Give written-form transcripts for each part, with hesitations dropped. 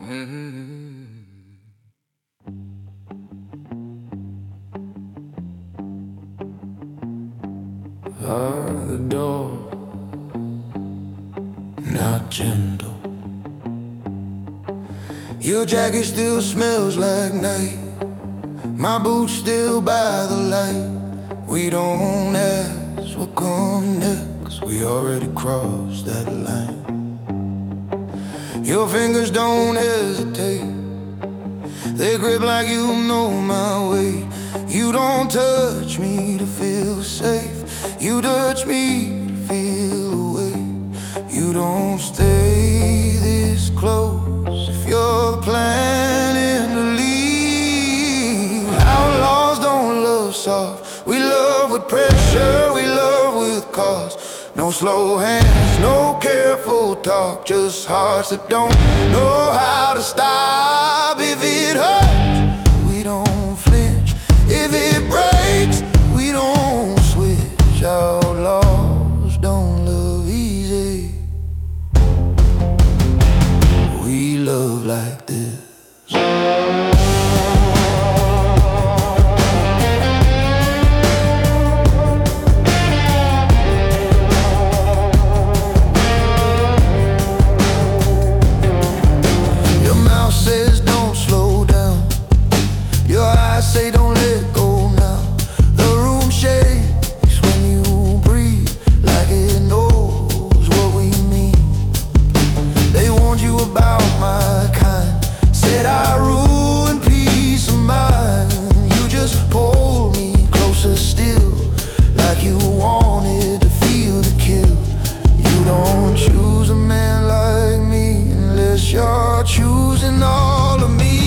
The door, not gentle. Your jacket still smells like night. My boots still by the light. We don't ask what comes next. We already crossed that line. Your fingers don't hesitate. They grip like you know my weight. You don't touch me to feel safe. You touch me to feel away. You don't stay this close if you're planning to leave. Outlaws don't love soft. We love with pressure, we love with cost. No slow hands, no careful talk. Just hearts that don't know how to stop. If it hurts, we don't flinch. If it breaks, we don't switch. Outlaws don't love easy. We love like this. Your mouth says don't slow down. Your eyes say don't let go now. The room shakes when you breathe, like it knows what we mean. They warned you about my kind, said I ruin peace of mind. You just pulled me closer still, like you wanted to feel the kill. You don't choose a man like me unless you're choosing all of me.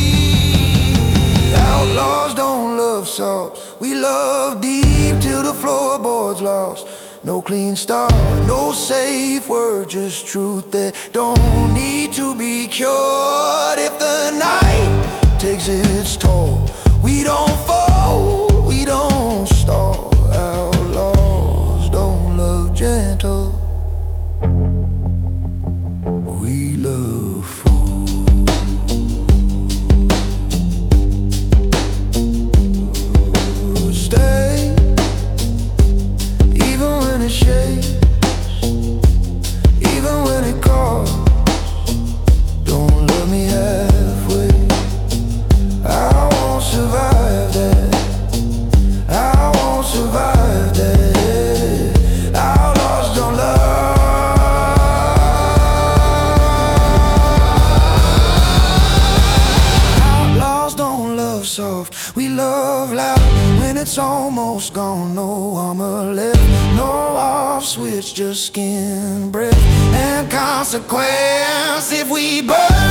Outlaws don't love soft. We love deep till the floorboard's lost. No clean start, no safe word, just truth that don't need to be cured. If the night takes its toll, we don't fall, we don't stall. Outlaws don't love gentle. We love fool. Stay, even when it shakes, even when it calls. Don't love me halfway. I won't survive that. I won't survive that. Outlaws don't love. Outlaws don't love soft. We love loud when it's almost gone. No armor left, no off switch, just skin, breath, and consequence. If we burn